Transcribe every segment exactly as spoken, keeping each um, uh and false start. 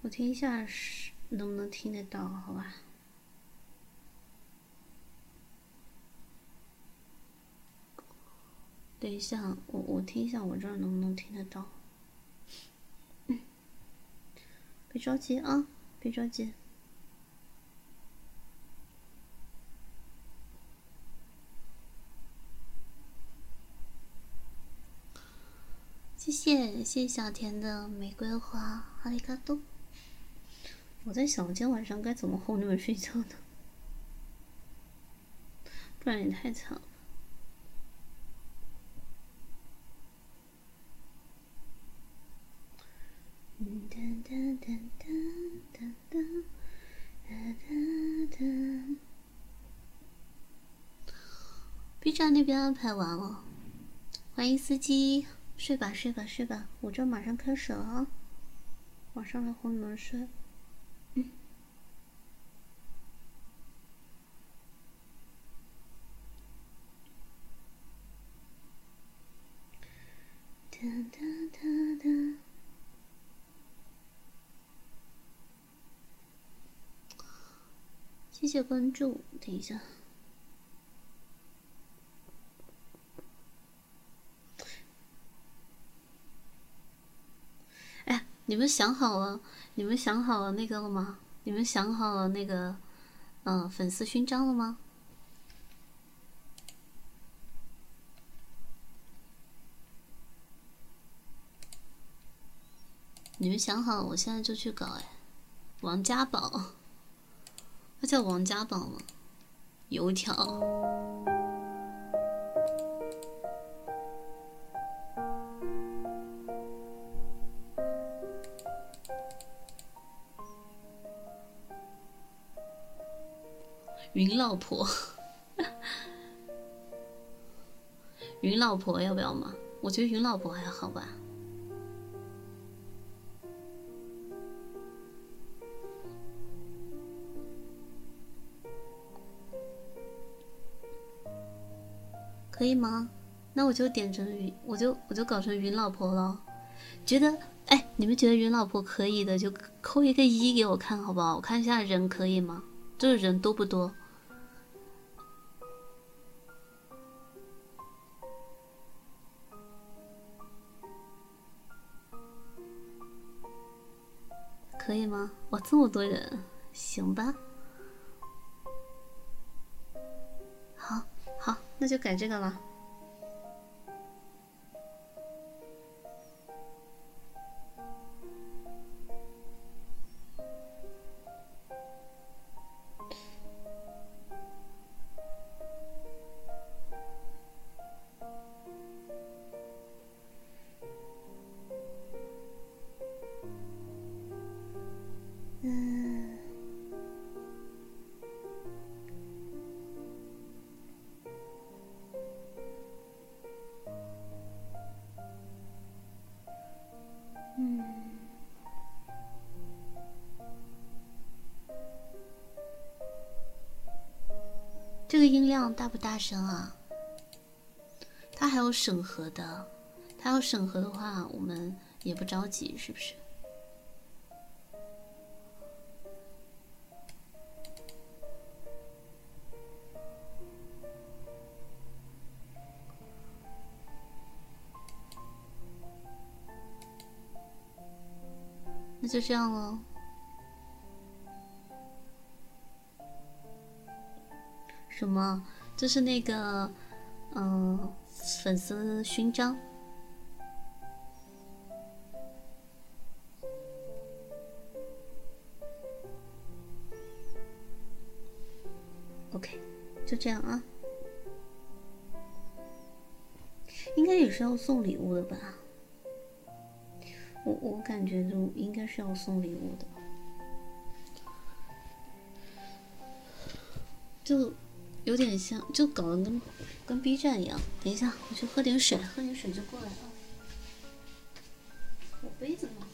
我听一下是能不能听得到，好吧？等一下，我我听一下我这儿能不能听得到。嗯，别着急啊，别着急。谢谢谢谢小田的玫瑰花，阿里嘎多。我在想，今天晚上该怎么哄你们睡觉呢？不然也太惨了。哒哒哒哒哒哒哒哒哒。B 站那边安排完了，欢迎司机，睡吧睡吧睡吧，我这马上开始了啊！马上来哄你们睡。嗯。哒哒哒哒。谢谢关注，等一下。哎，你们想好了？你们想好了那个了吗？你们想好了那个，嗯、呃，粉丝勋章了吗？你们想好了，我现在就去搞。哎，王家宝，他叫王家宝吗？油条。云老婆，云老婆要不要嘛？我觉得云老婆还好吧。可以吗？那我就点成云，我就我就搞成云老婆了。觉得，哎，你们觉得云老婆可以的，就扣一个一给我看好不好？我看一下人可以吗？这人多不多？可以吗？哇，这么多人，行吧。好，好，那就改这个了。嗯。嗯。这个音量大不大声啊？它还有审核的，它要审核的话，我们也不着急，是不是？那就这样喽。什么？这是那个，嗯、呃，粉丝勋章。OK， 就这样啊。应该也是要送礼物的吧？我我感觉就应该是要送礼物的，就有点像，就搞得跟跟 B 站一样。等一下，我去喝点水，喝点水就过来了。我杯子呢？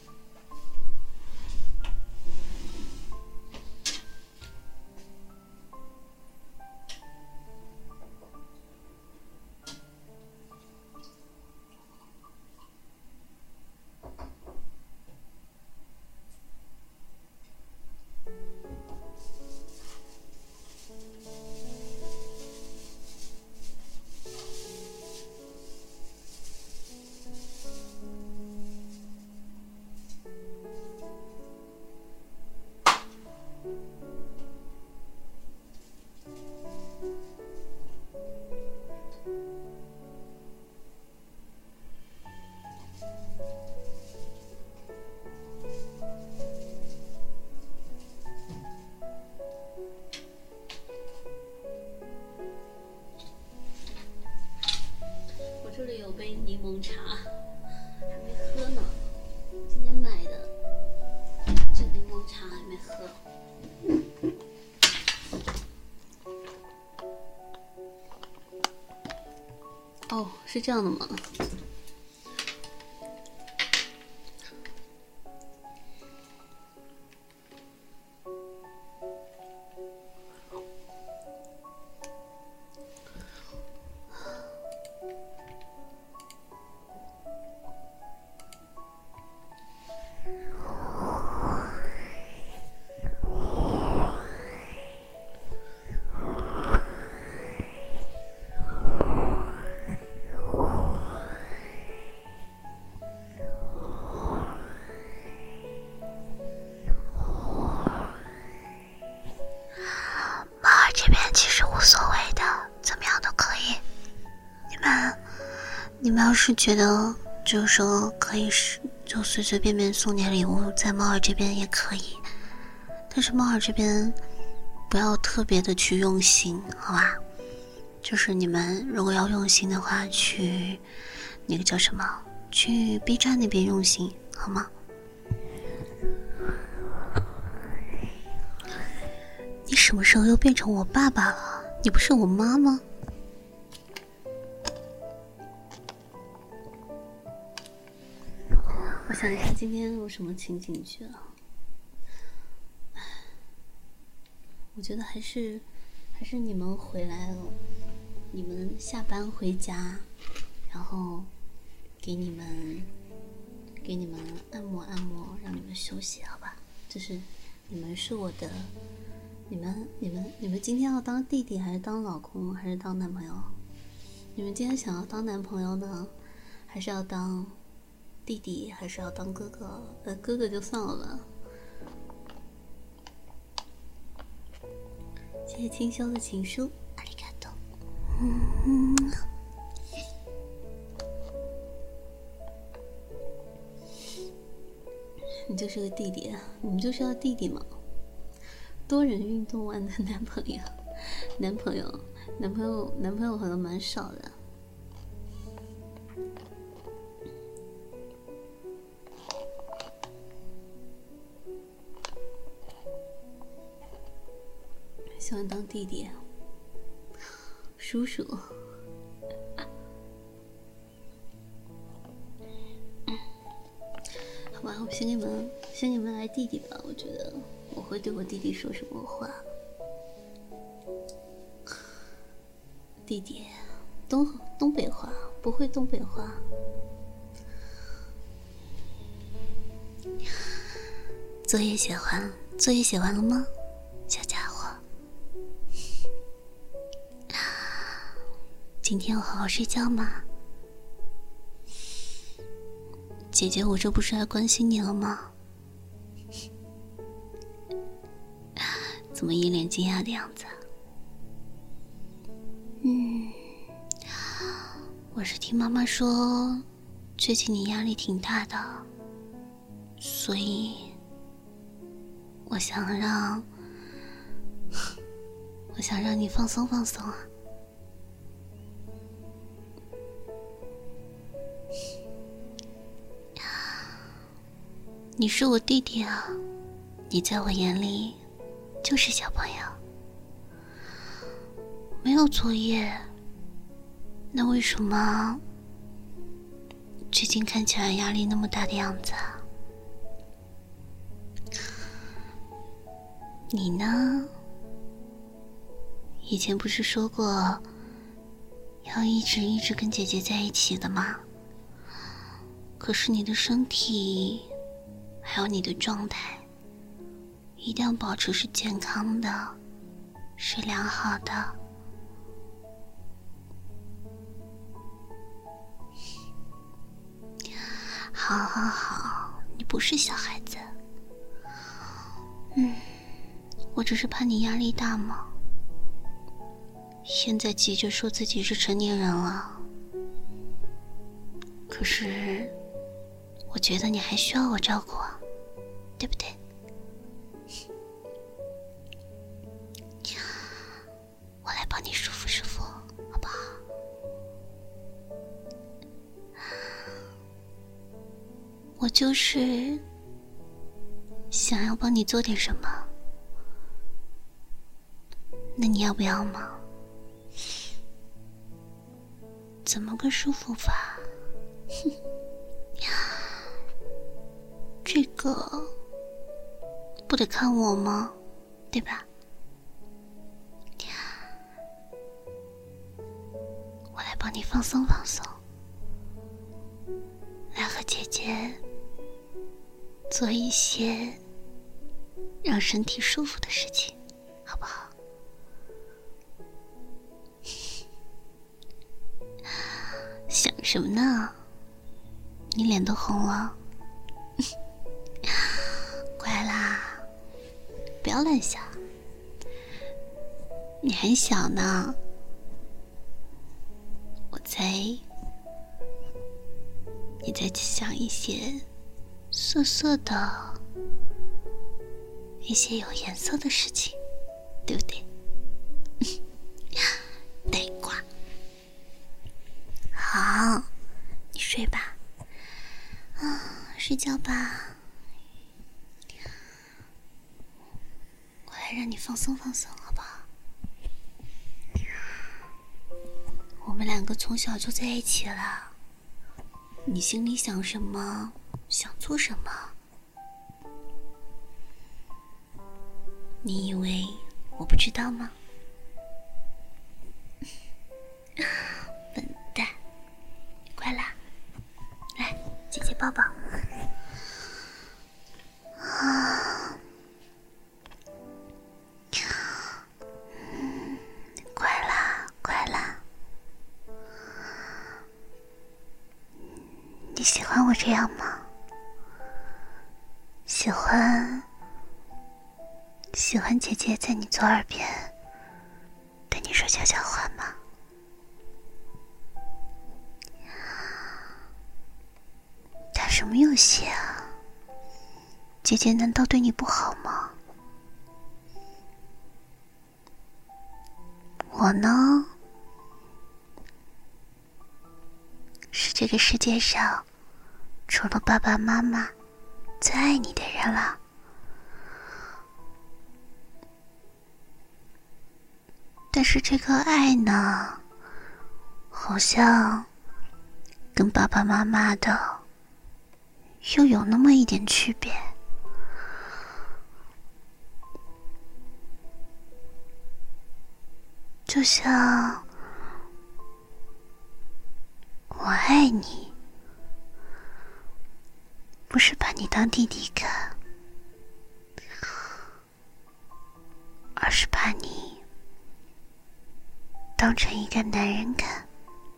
杯柠檬茶，还没喝呢。今天买的这柠檬茶还没喝。哦，是这样的吗？ 是觉得就是说可以是就随随便便送点礼物，在猫儿这边也可以，但是猫儿这边不要特别的去用心，好吧？就是你们如果要用心的话，去那个叫什么，去 B 站那边用心，好吗？你什么时候又变成我爸爸了？你不是我妈吗？ 我想一下今天有什么情景剧啊？我觉得还是还是你们回来了，你们下班回家，然后给你们给你们按摩按摩，让你们休息，好吧？就是你们是我的，你们你们你们今天要当弟弟还是当老公还是当男朋友？你们今天想要当男朋友呢，还是要当弟弟，还是要当哥哥？呃，哥哥就算了吧。谢谢清修的情书，阿里嘎多。嗯，你就是个弟弟，你们就是要弟弟嘛。多人运动完的男朋友，男朋友，男朋友，男朋友好像蛮少的。喜欢当弟弟，叔叔。好吧，我先给你们，先给你们来弟弟吧。我觉得我会对我弟弟说什么话？弟弟，东东北话，不会东北话。 作业写完，作业写完了吗？小家伙，今天有好好睡觉吗？姐姐，我这不是还关心你了吗？怎么一脸惊讶的样子？嗯，我是听妈妈说，最近你压力挺大的，所以我想让。我想让你放松放松啊！你是我弟弟啊，你在我眼里就是小朋友。没有作业，那为什么最近看起来压力那么大的样子啊？你呢？以前不是说过要一直一直跟姐姐在一起的吗？可是你的身体还有你的状态一定要保持是健康的，是良好的。好好好，你不是小孩子。嗯，我只是怕你压力大嘛。现在急着说自己是成年人了，可是我觉得你还需要我照顾啊，对不对？我来帮你舒服舒服，好不好？ 我就是想要帮你做点什么，那你要不要嘛？怎么个舒服法？这个不得看我吗？对吧？我来帮你放松放松，来和姐姐做一些让身体舒服的事情，好不好？想什么呢？你脸都红了。乖啦，不要乱想，你还小呢。我在，你在想一些色色的、一些有颜色的事情，对不对？呆瓜。好，你睡吧，啊，睡觉吧。我来让你放松放松，好不好？我们两个从小就在一起了，你心里想什么，想做什么，你以为我不知道吗？笨蛋，乖啦，来，姐姐抱抱。啊，乖啦，乖啦。你喜欢我这样吗？喜欢，喜欢姐姐在你左耳边对你说悄悄话吗？打什么游戏啊？姐姐难道对你不好吗？我呢，是这个世界上除了爸爸妈妈最爱你的人了。但是这个爱呢，好像跟爸爸妈妈的又有那么一点区别。就像我爱你，不是把你当弟弟看，而是把你当成一个男人看。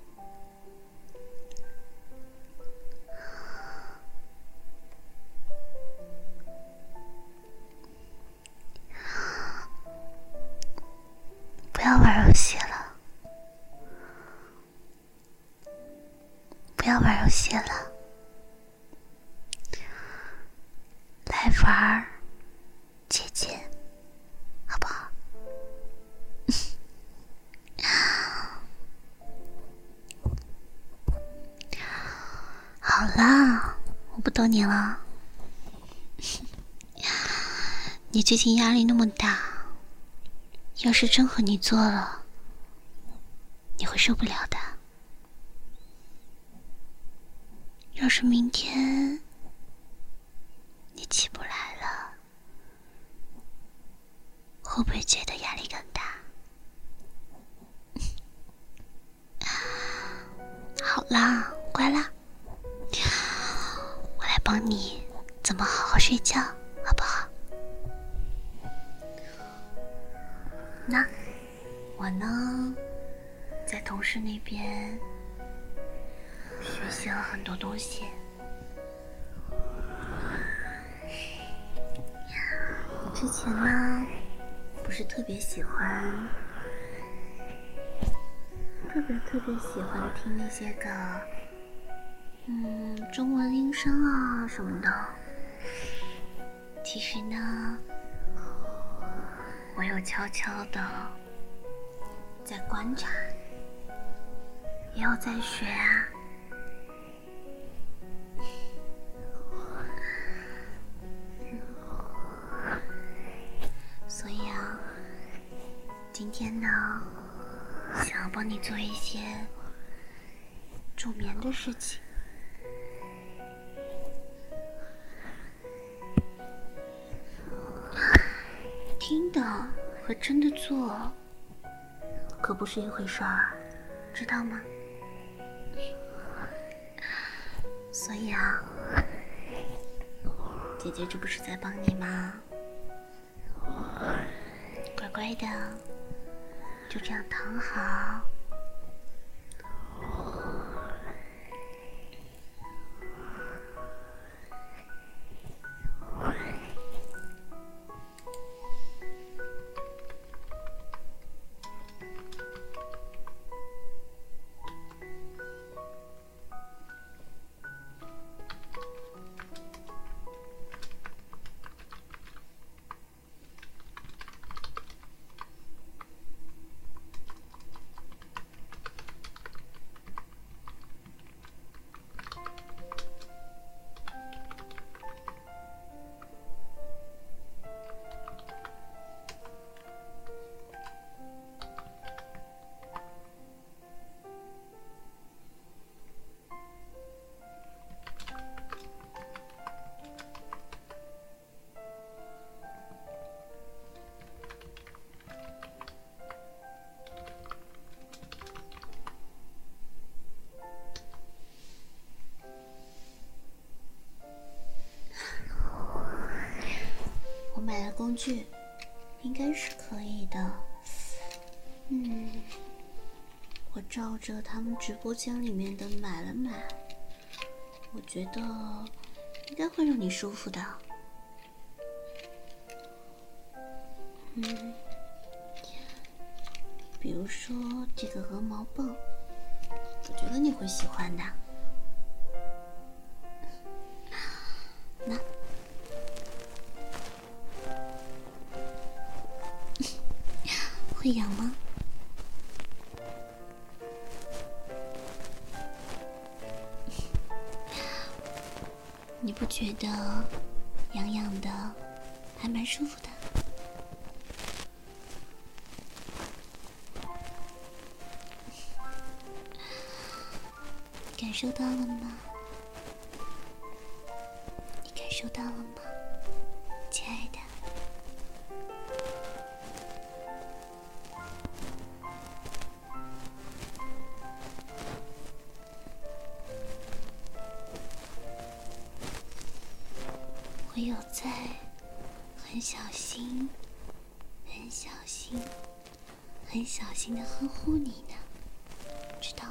不要玩游戏了，不要玩游戏了，来玩姐姐，好不好？好啦，我不逗你了。你最近压力那么大，要是真和你做了，你会受不了的。要是明天你起不来了，会不会觉得压力更大？好啦，乖啦，我来帮你怎么好好睡觉，好不好？那我呢，在同事那边学习了很多东西。我之前呢，不是特别喜欢，特别特别喜欢听那些个，嗯，中文音声啊什么的。其实呢，我有悄悄的在观察，也有在学啊。 今天呢，想要帮你做一些助眠的事情。听的和真的做可不是一回事儿，知道吗？所以啊，姐姐这不是在帮你吗？乖乖的，就这样躺好。我买了工具，应该是可以的。嗯，我照着他们直播间里面的买了买，我觉得应该会让你舒服的。嗯，比如说这个鹅毛棒，我觉得你会喜欢的。那。会痒吗？你不觉得痒痒的还蛮舒服的？感受到了吗？你感受到了吗，亲爱的？我有在很小心、很小心、很小心的呵护你呢，知道吗？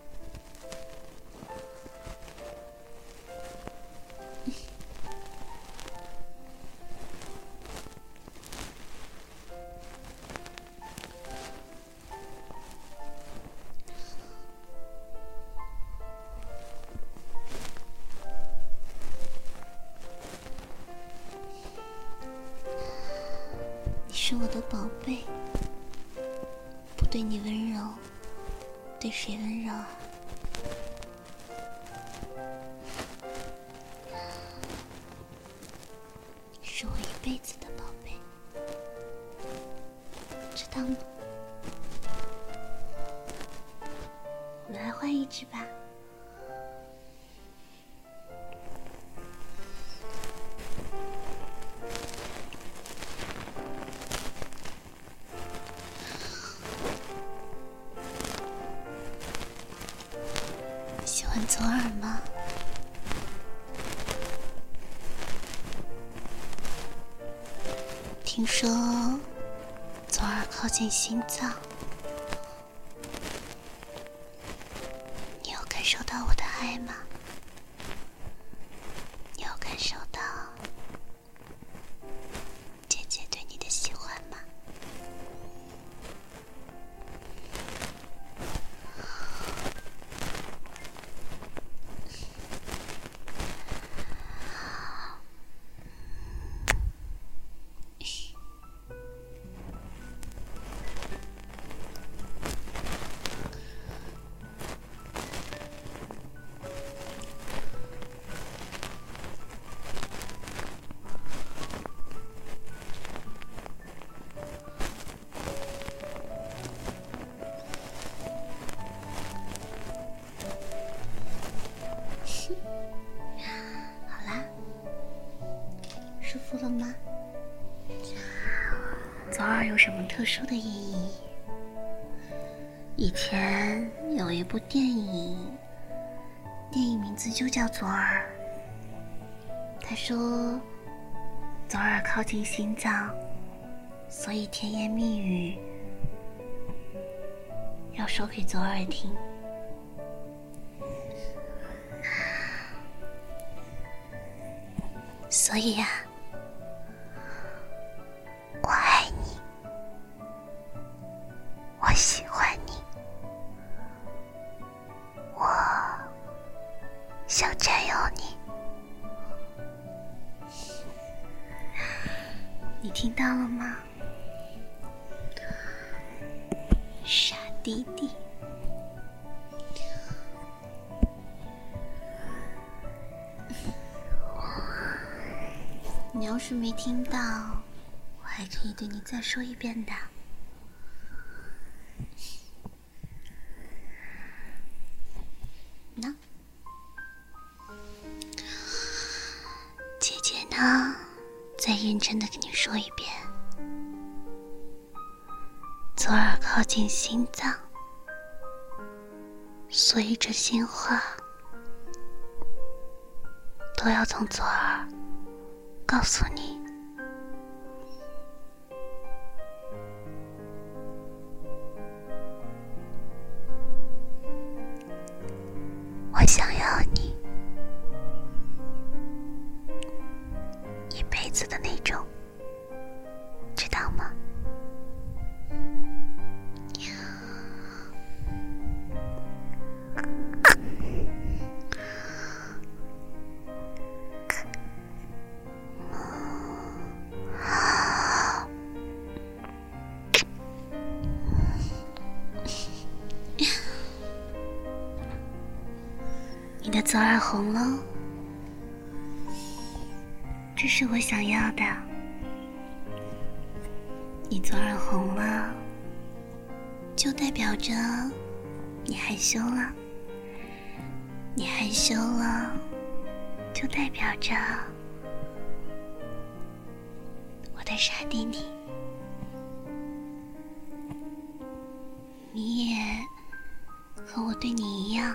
是我的宝贝，不对你温柔，对谁温柔啊？是我一辈子的宝贝，知道吗？我们来换一只吧。喜欢左耳吗？听说左耳靠近心脏，你有感受到我的爱吗？你有感受到姐姐对你的喜欢吗？ 什么特殊的意义。以前有一部电影，电影名字就叫《左耳》。他说，左耳靠近心脏，所以甜言蜜语要说给左耳听。所以呀、啊，我爱你，我喜欢你，我想占有你。你听到了吗，傻弟弟？你要是没听到，我还可以对你再说一遍的。那姐姐呢，再认真的跟你说一遍，左耳靠近心脏，所以这心话都要从左耳告诉你。我想要你一辈子的那种，知道吗？你的左耳红了，这是我想要的。你左耳红了，就代表着你害羞了。你害羞了，就代表着我的傻弟弟，你也和我对你一样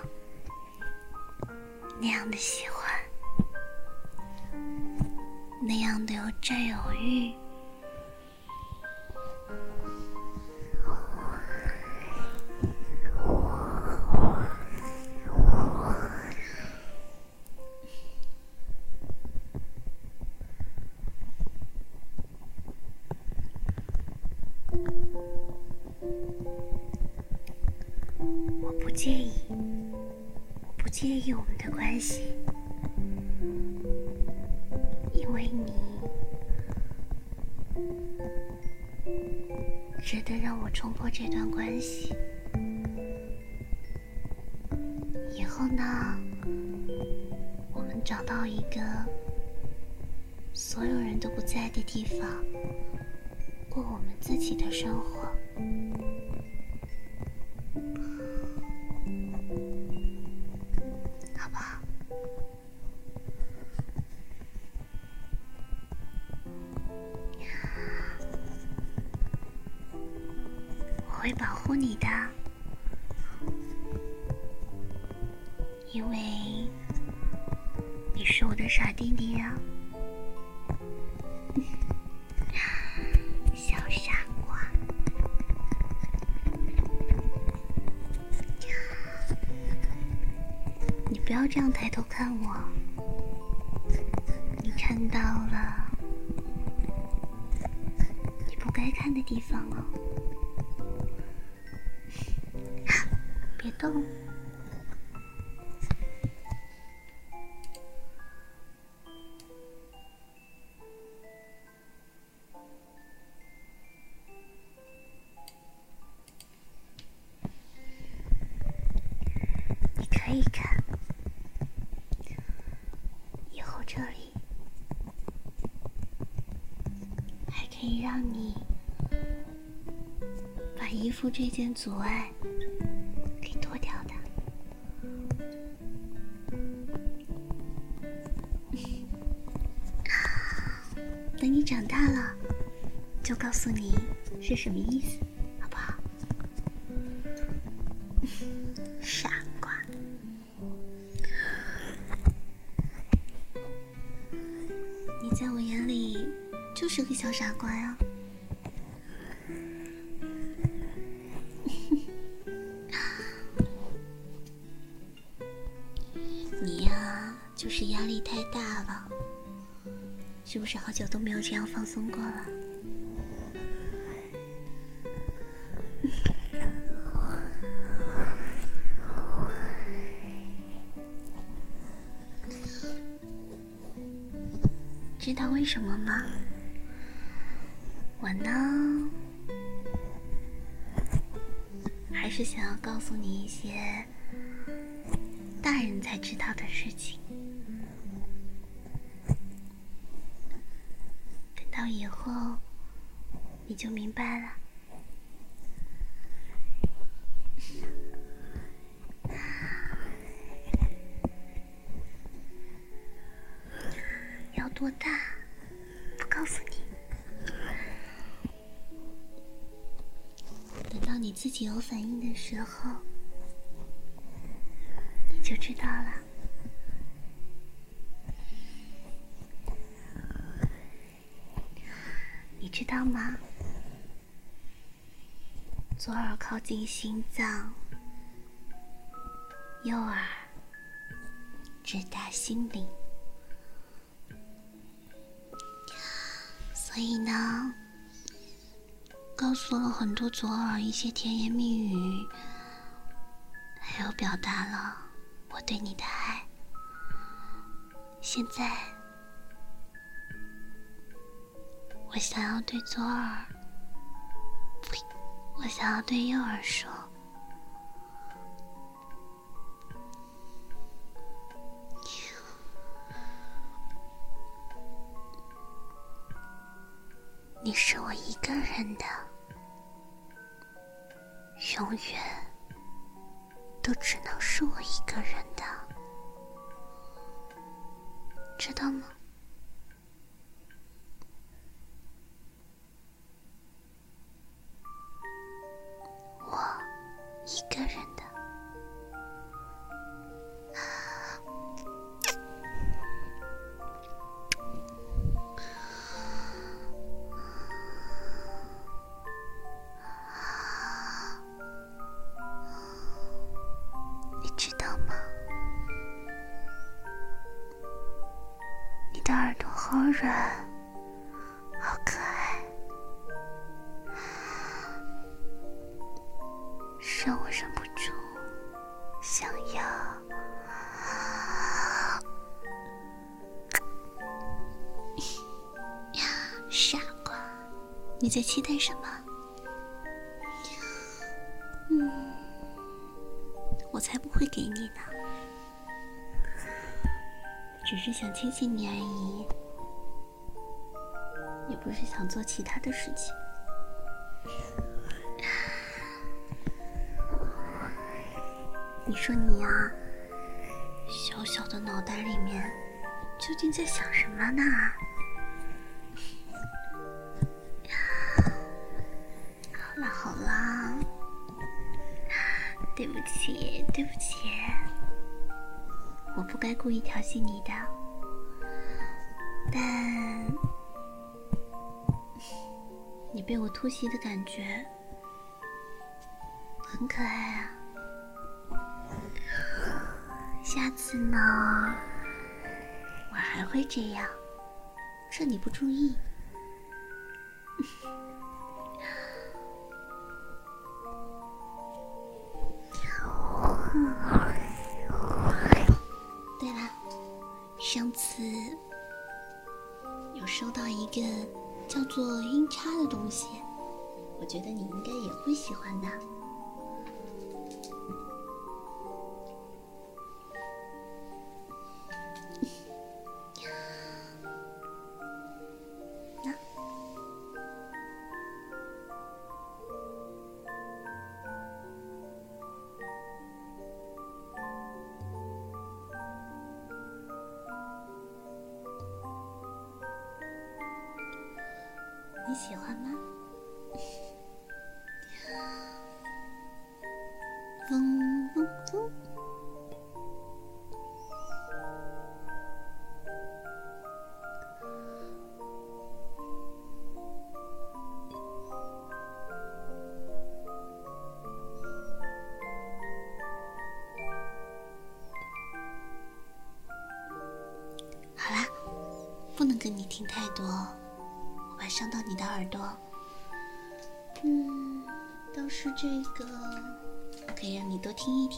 那样的喜欢，那样的有占有欲。我不介意，我不介意我们的关系，因为你值得让我冲破这段关系。以后呢，我们找到一个所有人都不在的地方，过我们自己的生活。好不好？我会保护你的，因为你是我的傻弟弟呀，小傻瓜。你不要这样抬头看我，你看到了你不该看的地方哦。别动。你可以看，以后这里还可以让你把衣服这件阻碍给脱掉的。等你长大了， 就告诉你是什么意思，好不好？傻瓜，你在我眼里就是个小傻瓜呀。你呀，就是压力太大了，是不是好久都没有这样放松过了？知道为什么吗？我呢，还是想要告诉你一些大人才知道的事情，等到以后你就明白了。要多大？不告诉你。等到你自己有反应的时候，你就知道了。你知道吗？左耳靠近心脏，右耳直达心灵。所以呢，告诉了很多左耳一些甜言蜜语，还有表达了我对你的爱。现在，我想要对左耳，呸，我想要对右耳说，你是我一个人的，永远都只能是我一个人的，知道吗？我一个人的。你知道吗？你的耳朵好软，好可爱，让我忍不住想要。傻瓜，你在期待什么？嗯，我才不会给你呢，只是想亲近你而已，也不是想做其他的事情。你说你啊，小小的脑袋里面究竟在想什么呢？好啦好啦，对不起对不起，我不该故意调戏你的，但你被我突袭的感觉很可爱啊。下次呢，我还会这样，趁你不注意。对了，上次有收到一个叫做音叉的东西，我觉得你应该也会喜欢的。你喜欢吗？ 嗯嗯嗯。好啦，不能跟你听太多，我怕伤到你的耳朵。嗯，倒是这个可以让你多听一听。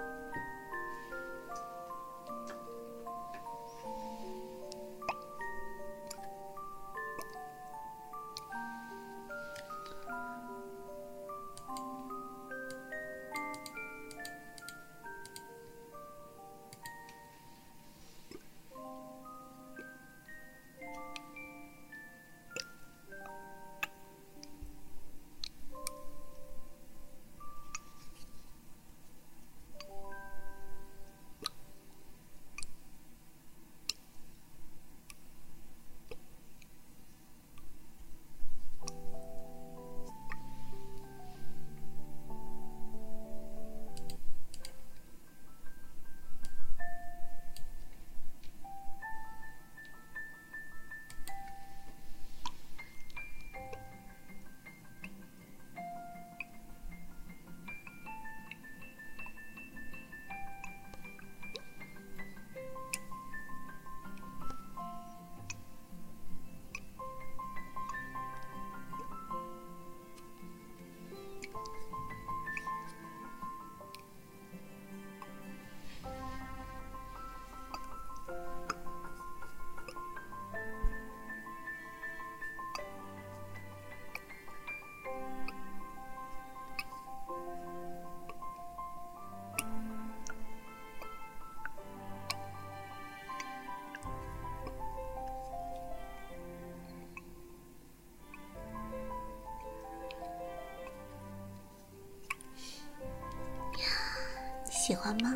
喜欢吗？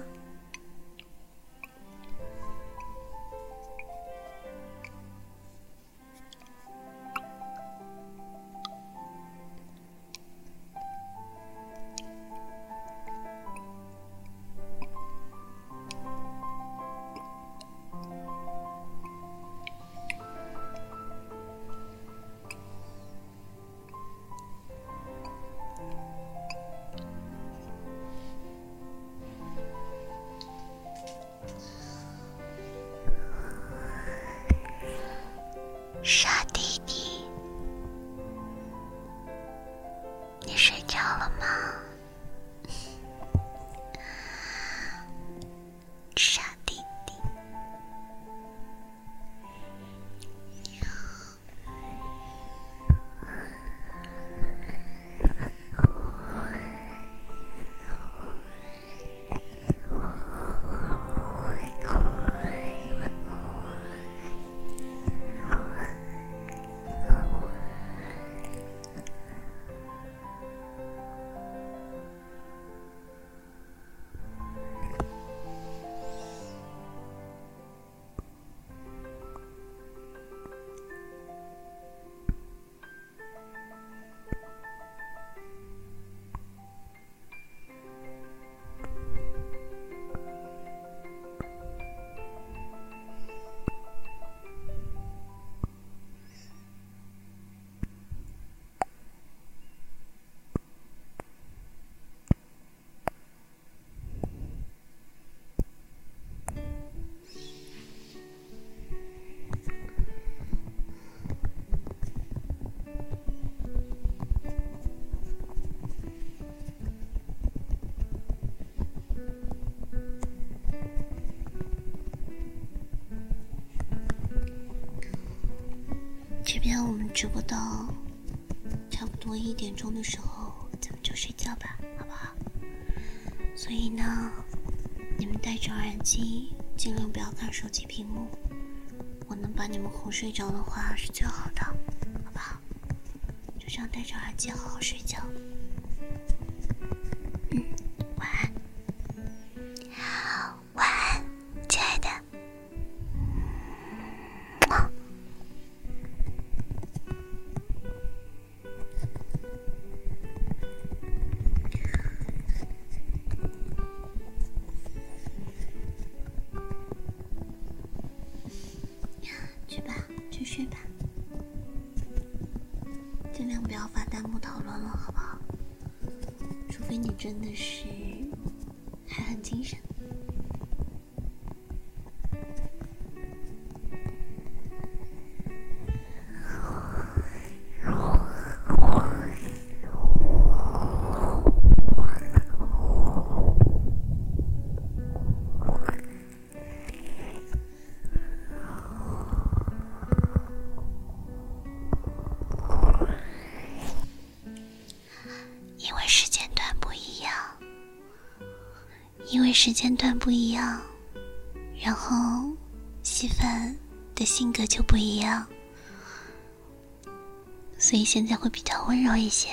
傻弟弟，你睡觉了吗？傻弟弟，这边我们直播到差不多一点钟的时候，咱们就睡觉吧，好不好？所以呢，你们戴着耳机，尽量不要看手机屏幕。我能把你们哄睡着的话是最好的，好不好？就这样戴着耳机好好睡觉。嗯，晚安。晚安，亲爱的。 非你真的是还很精神。因为时间段不一样，因为时间段不一样，然后稀饭的性格就不一样，所以现在会比较温柔一些。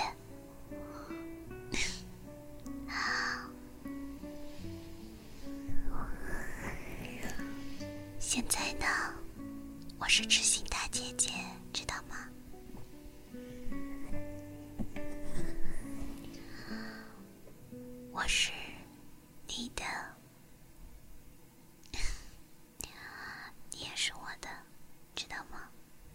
现在呢，我是知心大姐姐，知道吗？我是你的，你也是我的，知道吗？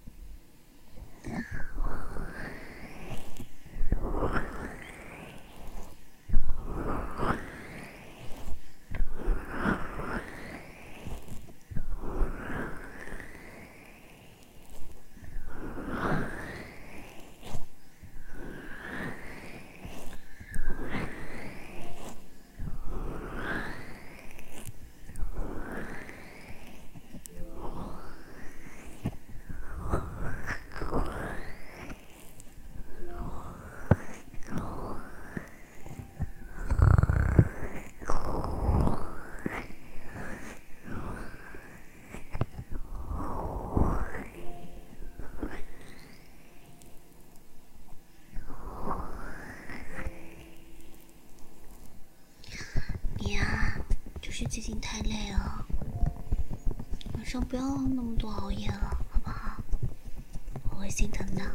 你呀，就是最近太累了，晚上不要那么多熬夜了，好不好？我会心疼的，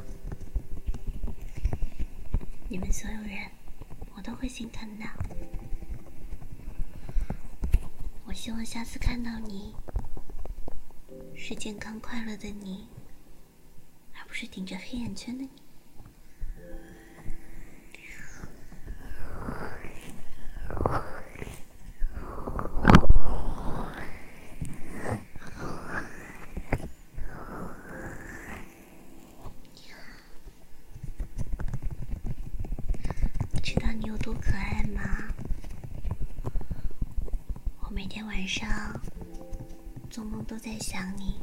你们所有人，我都会心疼的。我希望下次看到你，是健康快乐的你，而不是顶着黑眼圈的你。知道你有多可爱吗？我每天晚上做梦都在想你，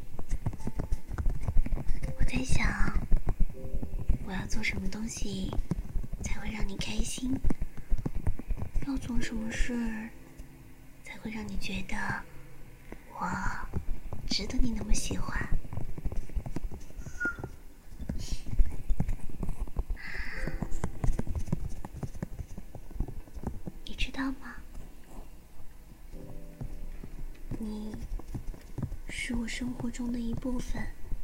我在想我要做什么东西才会让你开心，要做什么事才会让你觉得我值得你那么喜欢。你知道吗？你是我生活中的一部分。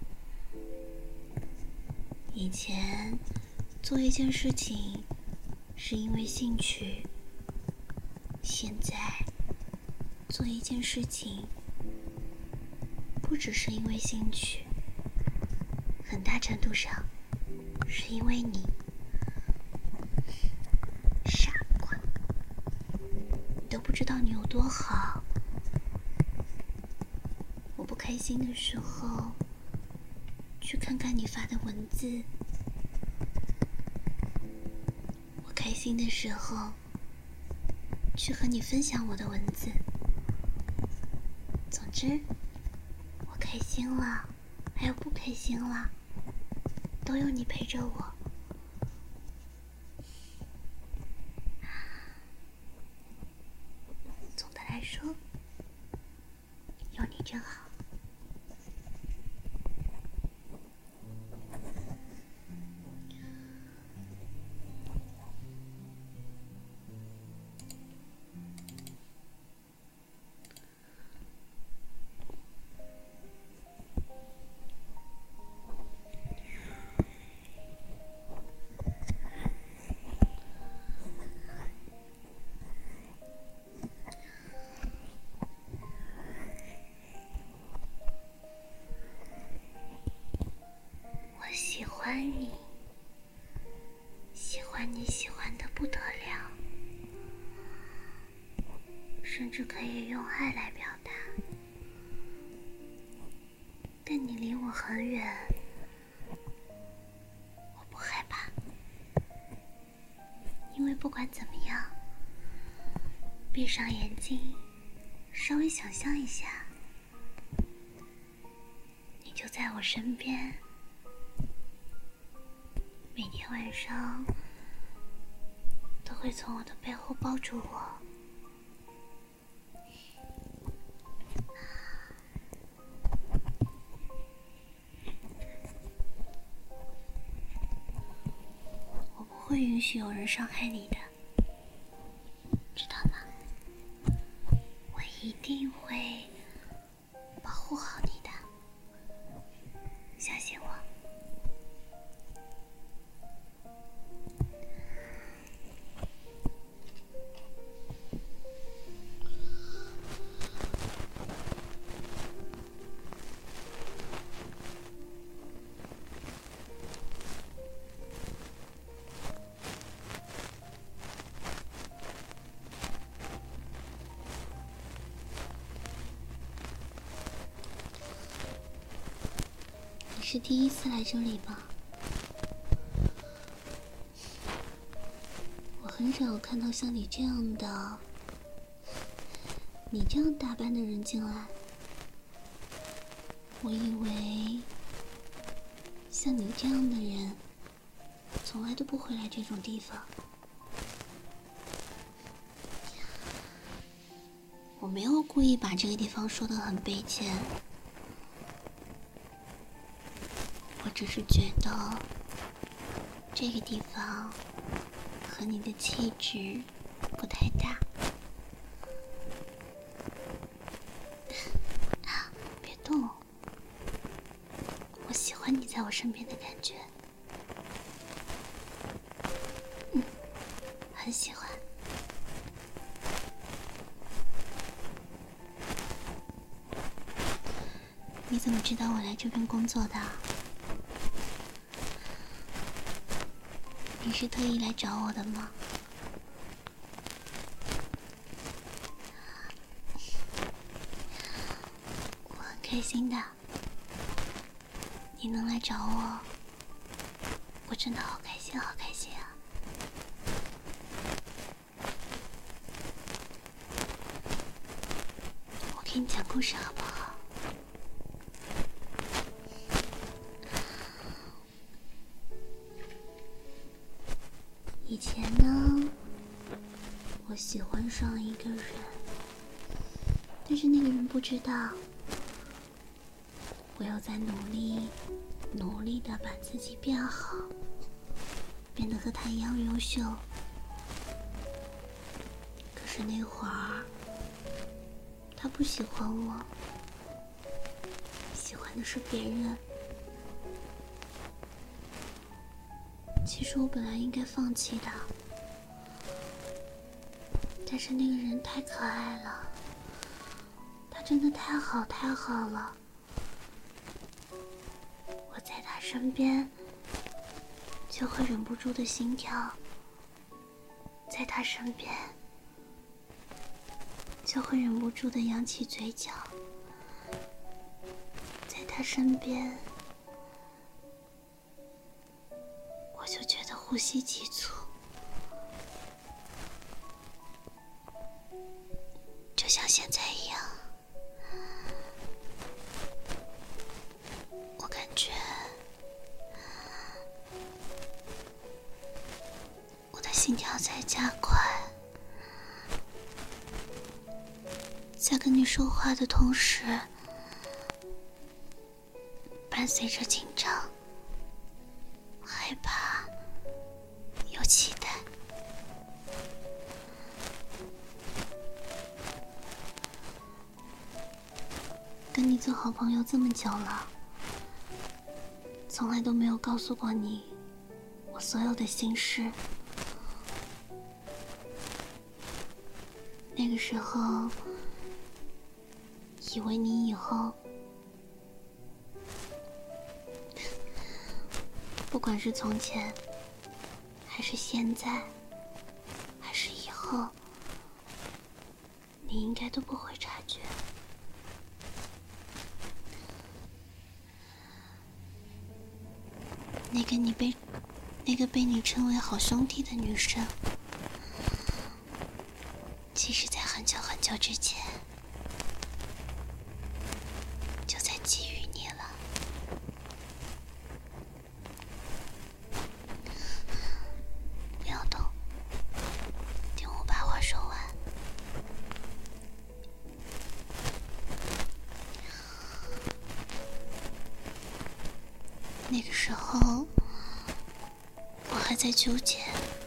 以前做一件事情是因为兴趣，现在做一件事情不只是因为兴趣，很大程度上是因为你。傻瓜，你都不知道你有多好。我不开心的时候去看看你发的文字，我开心的时候去和你分享我的文字。总之，我开心了，还有不开心了，都有你陪着我。总的来说，有你真好。 甚至可以用爱来表达，但你离我很远，我不害怕，因为不管怎么样，闭上眼睛，稍微想象一下，你就在我身边，每天晚上都会从我的背后抱住我。我不会允许有人伤害你的，知道吗？我一定会保护好你的，相信我。 是第一次来这里吗？我很少看到像你这样的，你这样打扮的人进来。我以为像你这样的人，从来都不会来这种地方。我没有故意把这个地方说得很卑贱。我只是觉得这个地方和你的气质不太搭。别动，我喜欢你在我身边的感觉。嗯，很喜欢。你怎么知道我来这边工作的？你是特意来找我的吗？我很开心的，你能来找我，我真的好开心，好开心啊！我给你讲故事好不好？以前呢，我喜欢上一个人，但是那个人不知道，我要在努力、努力的把自己变好，变得和他一样优秀。可是那会儿，他不喜欢我，喜欢的是别人。其实我本来应该放弃的，但是那个人太可爱了，他真的太好太好了。我在他身边就会忍不住的心跳，在他身边就会忍不住的扬起嘴角，在他身边我就觉得呼吸急促，就像现在一样。我感觉我的心跳在加快，在跟你说话的同时，伴随着紧张、害怕，有期待。跟你做好朋友这么久了，从来都没有告诉过你我所有的心事。那个时候，以为你以后不管是从前，还是现在，还是以后，你你应该都不会察觉。那个你被，那个被你称为好兄弟的女生，其实在很久很久之前，就在觊觎你了。不要动，听我把话说完。那个时候，我还在纠结，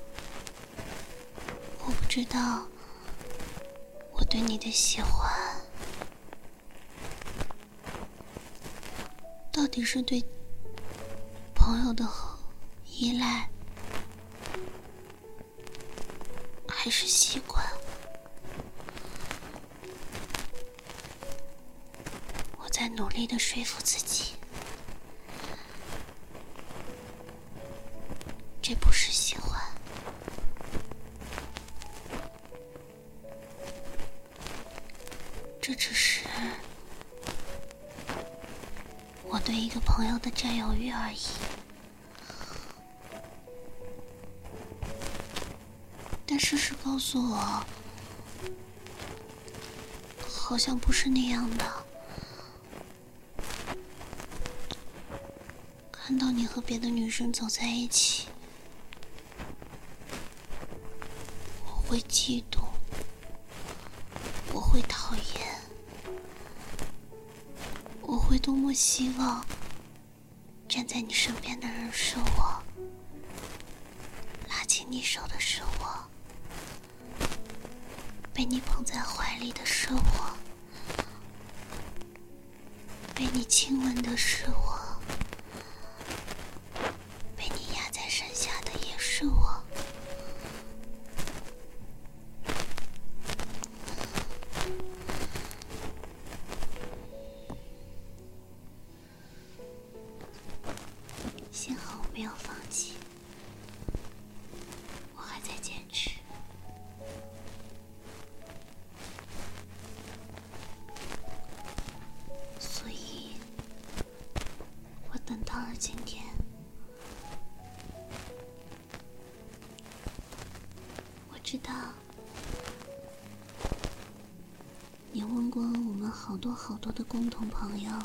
我不知道我对你的喜欢到底是对朋友的依赖，还是习惯。我在努力地说服自己，这不是喜欢，这只是我对一个朋友的占有欲而已。但事实告诉我，好像不是那样的。看到你和别的女生走在一起，我会嫉妒，我会讨厌，我会多么希望站在你身边的人是我，拉起你手的是我，被你捧在怀里的是我，被你亲吻的是我，被你压在身下的也是我。幸好我没有放弃，我还在坚持。所以我等到了今天。我知道你问过我们好多好多的共同朋友，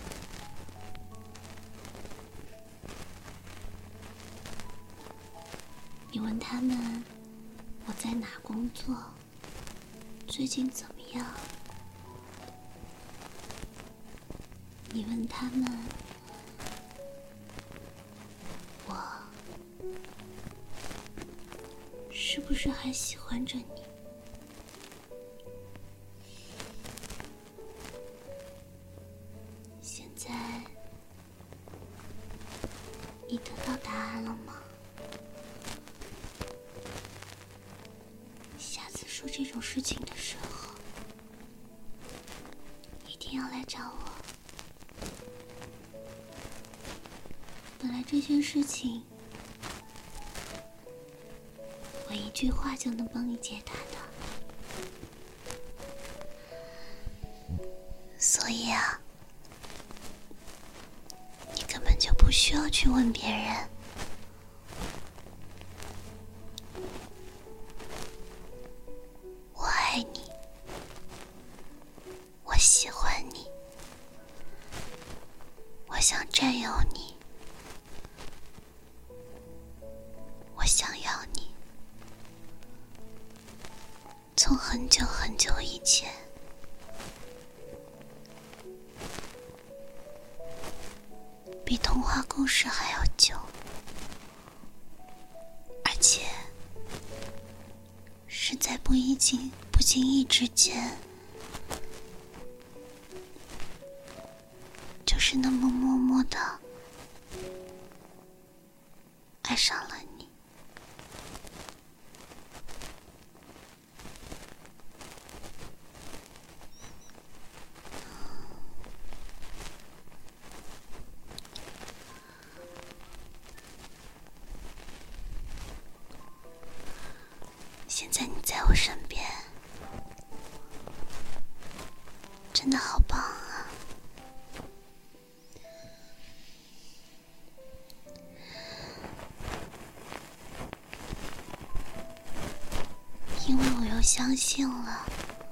你问他们我在哪工作，最近怎么样？你问他们我是不是还喜欢着你？现在你得到答案了吗？下次说这种事情的时候，一定要来找我。本来这件事情，我一句话就能帮你解答的。所以啊，你根本就不需要去问别人。我爱你，我喜欢你，我想占有你，我想要你。从很久很久以前，比童话故事还要久，而且是在不一经不经意之间，就是那么默默的爱上了你。现在你在我身边， 真的好棒啊！因为我又相信了，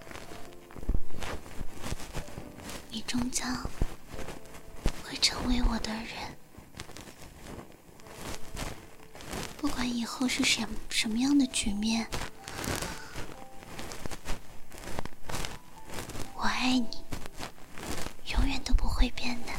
你终将会成为我的人。不管以后是什什么样的局面，我爱你，永远都不会变的。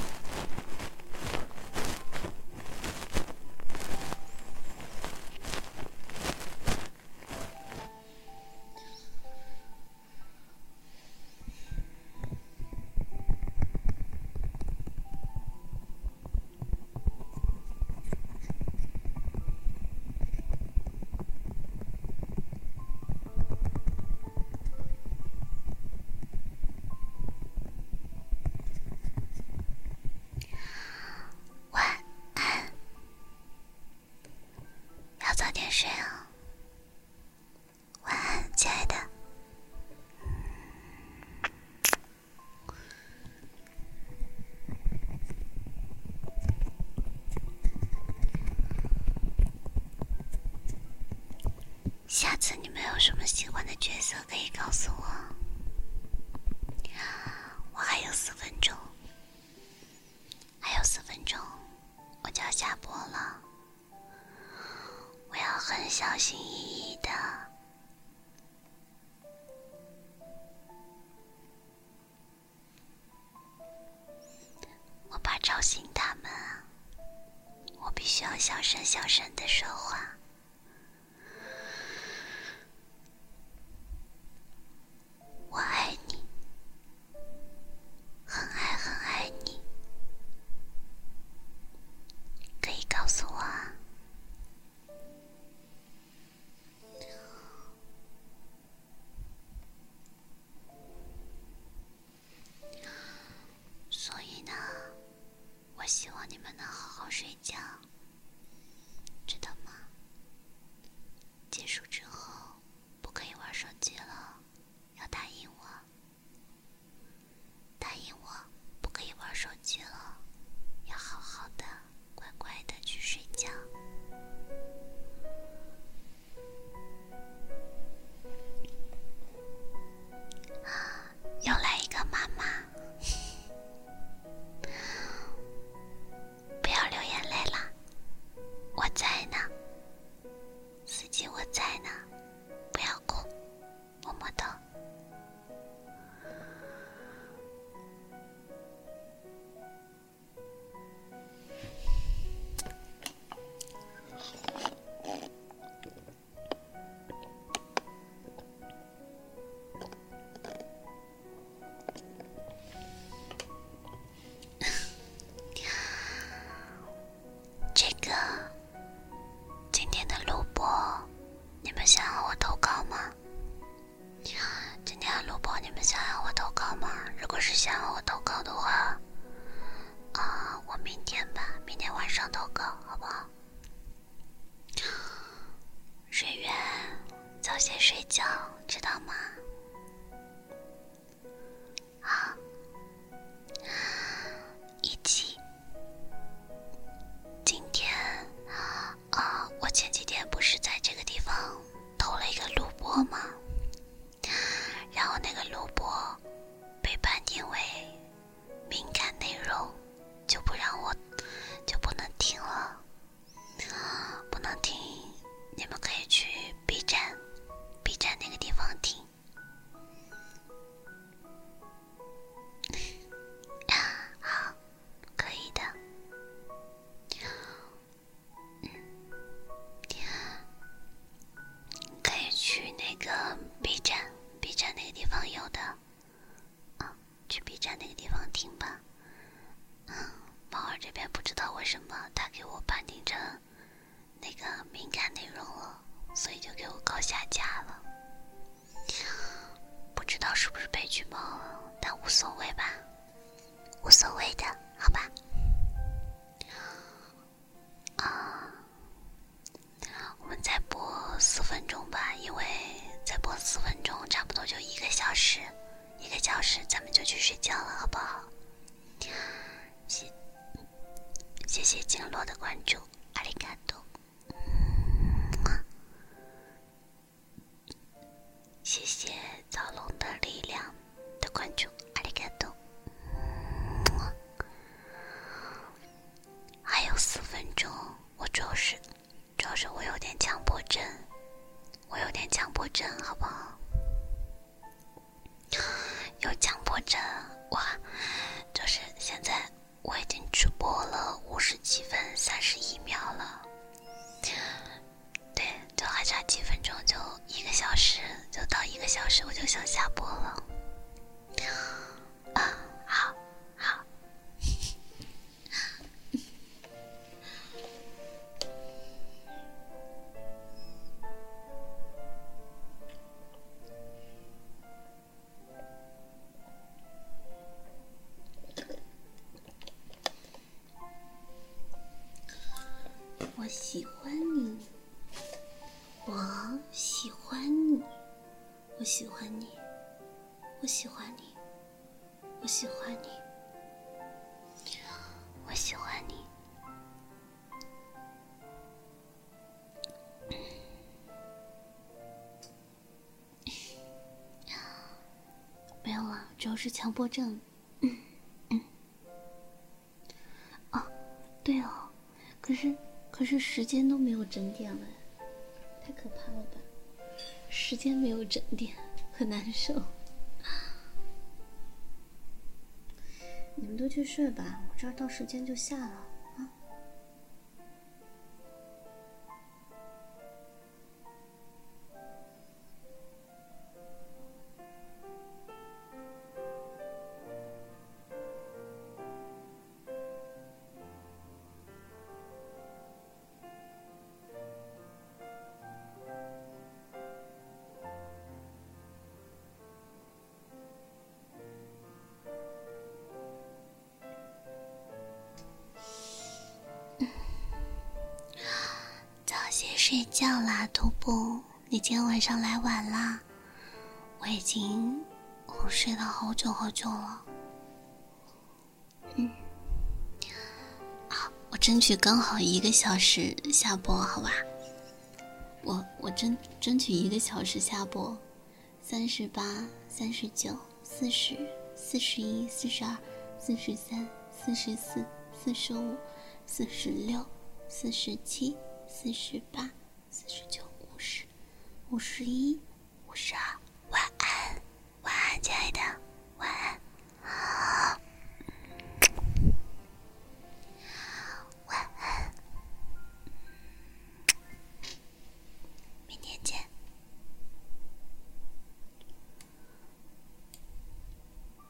早点睡啊，晚安，亲爱的。下次你们有什么喜欢的角色可以告诉我。我还有四分钟，还有四分钟，我就要下播了。我要很小心翼翼的，我怕吵醒他们，我必须要小声小声的说话。我爱你，很爱很爱你，可以告诉我啊。所以呢，我希望你们能好好睡觉，知道吗？结束之后不可以玩手机了，要答应我，答应我不可以玩手机了，要好好的乖乖的去睡觉。又来一个妈妈，不要流眼泪啦，我在呢，司机我在呢，不要哭，摸摸头。这个今天的录播，你们想要我投稿吗？今天的录播你们想要我投稿吗？如果是想要我投稿的话，啊，我明天吧，明天晚上投稿，好不好？水源，早些睡觉，知道吗？好，一起。今天啊，我前几天不是在这个地方投了一个录播吗？然后那个录播被判定为敏感内容，就不让我就不能听了，不能听。你们可以去 B 站 B 站那个地方听。好，可以的。可以去那个 B 站 B 站那个地方有的啊，去 B 站那个地方听吧。嗯，猫儿这边不知道为什么他给我判定成那个敏感内容了，所以就给我搞下架了。不知道是不是被举报了，但无所谓吧，无所谓的，好吧。啊，我们再播四分钟吧，因为再播四分钟差不多就一个小时， 一个小时咱们就去睡觉了，好不好？谢谢谢金罗的关注，阿里嘎多。谢谢早龙的力量的关注，阿里嘎多。还有四分钟，我主要是主要是我有点强迫症，我有点强迫症，好不好？有强迫症，哇！就是现在我已经直播了五十七分三十一秒了，对，就还差几分钟就一个小时，就到一个小时我就想下播了。啊，好，好。 我喜欢你，我喜欢你，我喜欢你，我喜欢你，我喜欢你， 我喜欢你。 没有了，主要是强迫症。嗯嗯。哦，对哦，可是可是时间都没有整点了，太可怕了吧？时间没有整点，很难受。你们都去睡吧，我这儿到时间就下了啊。 早些睡觉啦，徒步，你今天晚上来晚啦，我已经我睡了好久好久了。嗯，好，我争取刚好一个小时下播，好吧？ 我我争争取一个小时下播，三十八、三十九、四十、四十一、四十二、四十三、四十四、四十五、四十六、四十七、四十八、四十九、五十、五十一、五十二。 晚安，晚安，亲爱的。